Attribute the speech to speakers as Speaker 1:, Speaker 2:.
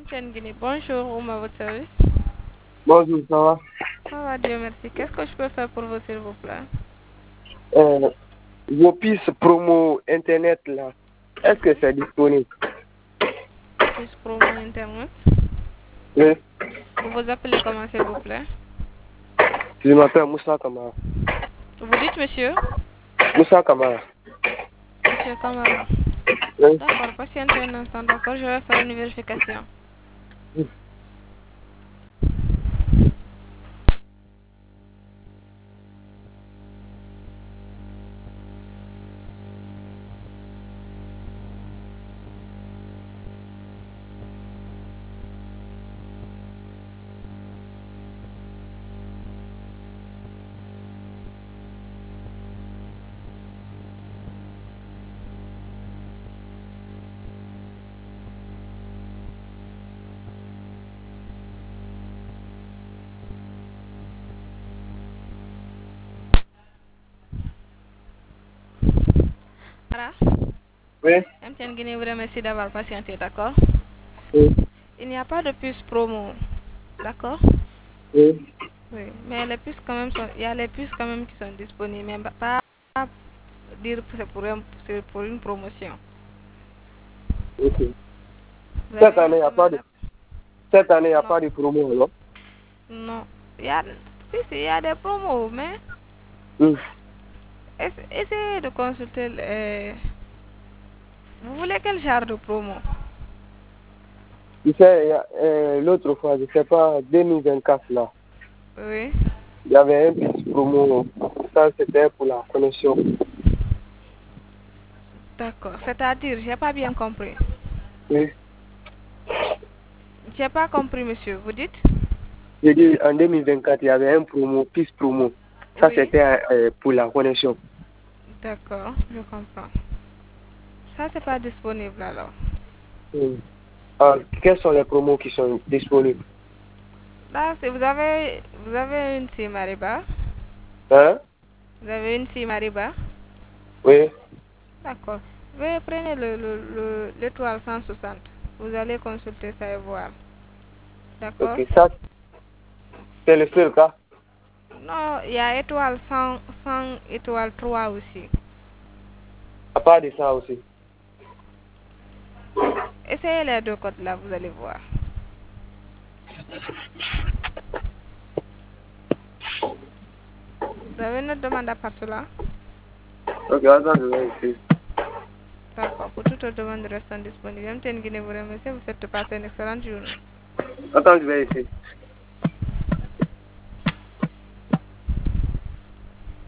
Speaker 1: MTN Guinée, bonjour, Ouma, votre service.
Speaker 2: Bonjour, ça va?
Speaker 1: Ça va, Dieu merci. Qu'est-ce que je peux faire pour vous, s'il vous plaît?
Speaker 2: Vos pistes promo Internet, là, est-ce que c'est disponible?
Speaker 1: Plus promo Internet.
Speaker 2: Oui,
Speaker 1: Vous vous appelez comment, s'il vous plaît?
Speaker 2: je m'appelle Moussa Kamara.
Speaker 1: Vous dites, monsieur?
Speaker 2: Moussa Kamara.
Speaker 1: Monsieur Camara.
Speaker 2: Oui.
Speaker 1: D'accord, patientez un instant, d'accord, je vais faire une vérification. Voilà.
Speaker 2: Oui.
Speaker 1: MTN Guinée vous remercie d'avoir patienté, d'accord?
Speaker 2: Oui.
Speaker 1: Il n'y a pas de puce promo, d'accord?
Speaker 2: Oui.
Speaker 1: Oui, mais les puces quand même il y a les puces quand même qui sont disponibles, mais pas dire que c'est pour une promotion.
Speaker 2: Ok.
Speaker 1: Vous
Speaker 2: Cette
Speaker 1: avez
Speaker 2: année, il
Speaker 1: une
Speaker 2: n'y a pas
Speaker 1: semaine
Speaker 2: de, cette année, y a
Speaker 1: Non,
Speaker 2: pas de promo, alors?
Speaker 1: non. Il y a, si, il y a des promos, mais
Speaker 2: Oui.
Speaker 1: essayez de consulter. Vous voulez quel genre de promo?
Speaker 2: Tu sais, l'autre fois, je ne sais pas, 2024, là,
Speaker 1: Oui.
Speaker 2: il y avait un petit promo. Ça, c'était pour la connexion.
Speaker 1: D'accord. C'est-à-dire, j'ai pas bien compris.
Speaker 2: Oui.
Speaker 1: J'ai pas compris, monsieur. Vous dites?
Speaker 2: J'ai dit, en 2024, il y avait un promo, piste promo. Ça,
Speaker 1: Oui.
Speaker 2: c'était pour la connexion.
Speaker 1: D'accord, je comprends. Ça, c'est pas disponible alors.
Speaker 2: Oui. Quels sont les promos qui sont disponibles?
Speaker 1: Là, vous avez une SIM Ariba.
Speaker 2: Hein?
Speaker 1: Vous avez une SIM Ariba.
Speaker 2: Oui.
Speaker 1: D'accord. Veuillez prenez l'étoile 160. Vous allez consulter ça et voir.
Speaker 2: Ok,
Speaker 1: D'accord?
Speaker 2: ça, c'est le seul cas.
Speaker 1: Non, il y a étoile 100 étoile 3 aussi.
Speaker 2: À part de ça aussi.
Speaker 1: Essayez les deux codes là, vous allez voir. Vous avez une autre demande à part cela?
Speaker 2: Ok, attends, je vais essayer.
Speaker 1: D'accord. Pour toute autre demande restant disponible, MTN Guinée vous remercie. Vous faites passer une excellente journée.
Speaker 2: Attends, je vais essayer.